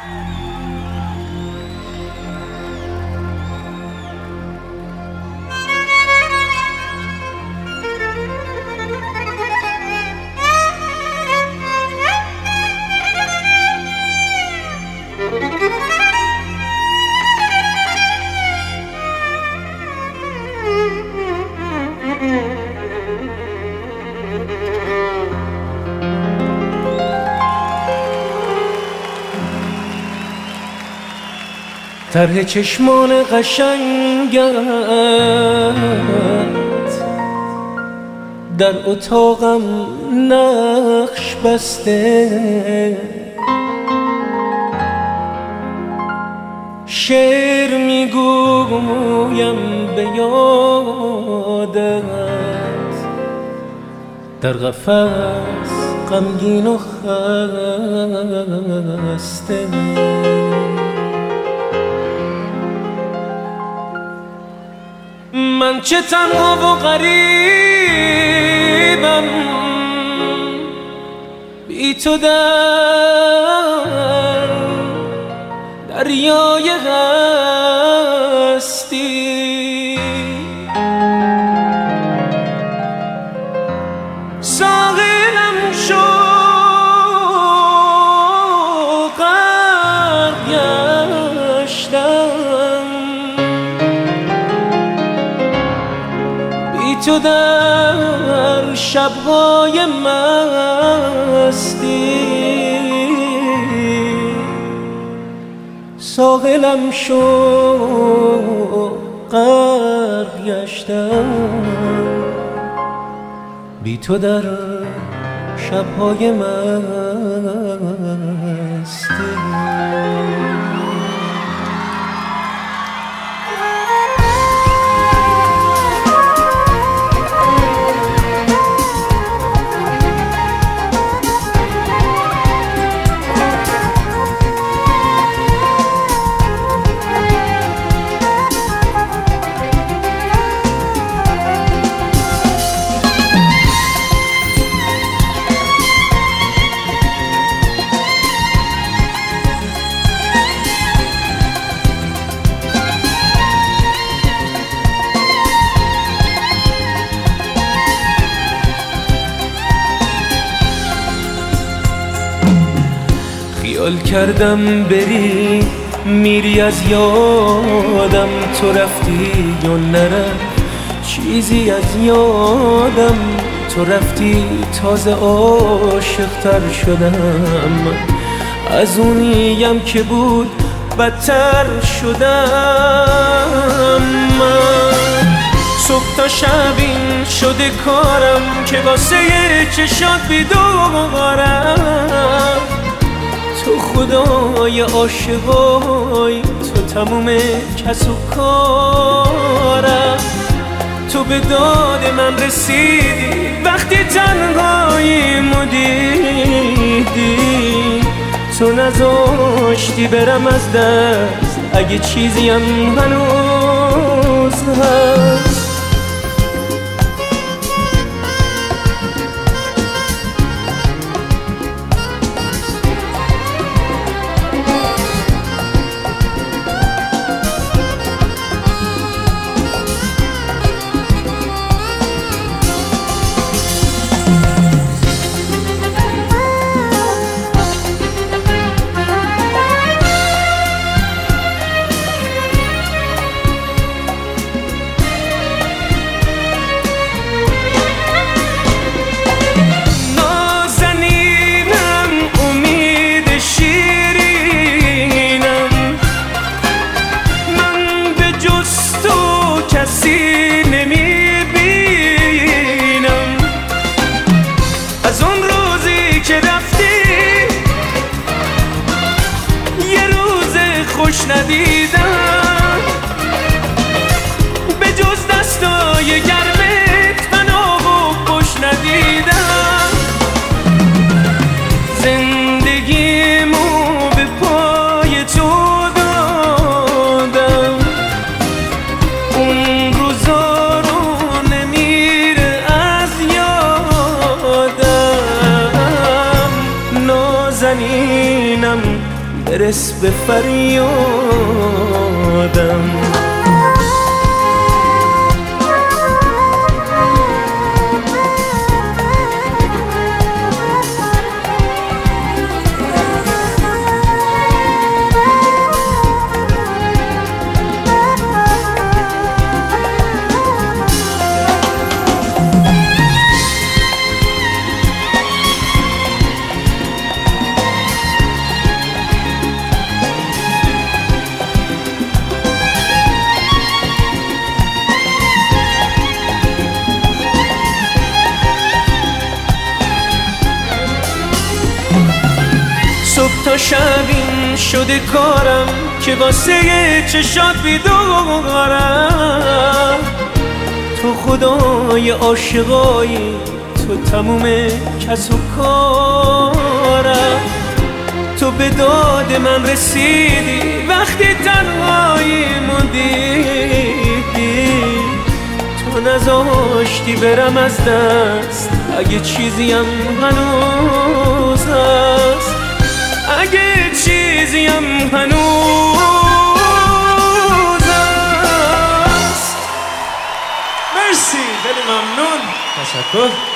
طرح چشمان قشنگت در اتاقم نقش بسته، شعر میگویم به یادت در قفس غمگین و خسته. من چه تنها و غریبم بی تو در دریای هستی. ساحلم شو غرق گشتم بی تو در شب‌های مستی. ساحلم شو غرق گشتم بی تو در شب‌های مستی. خیال کردم بری میری از یادم، تو رفتی یا نرفت چیزی از یادم. تو رفتی تازه عاشق‌تر شدم، از اونیم که بود بدتر شدم. من صبح تا شب این شده کارم که واسه چشات بیدارم. تو خدای عاشقای تو تموم کس و کارم. تو به داد من رسیدی وقتی تنهاییمو دیدی. تو نذاشتی برم از دست اگه چیزیم هنوز هست. از اون روزی که رفتی یه روز خوش ندیدم، به جز دستای گرمت فنا و خوش ندیدم. زندگیمو به پای تو دادم، اون روزا رو نمیره از یادم. نازنینم برس به فریادم. صبح تا شب این شده کارم که واسه چشات بیدارم. تو خدای عاشقایی، تو تموم کس و کارم. تو به داد من رسیدی وقتی تنهایی موندیدی. تو نذاشتی برم از دست، اگه چیزیم هنوز هست، اگه چیزیم هنوز هست. مرسی، خیلی ممنون، تشکر.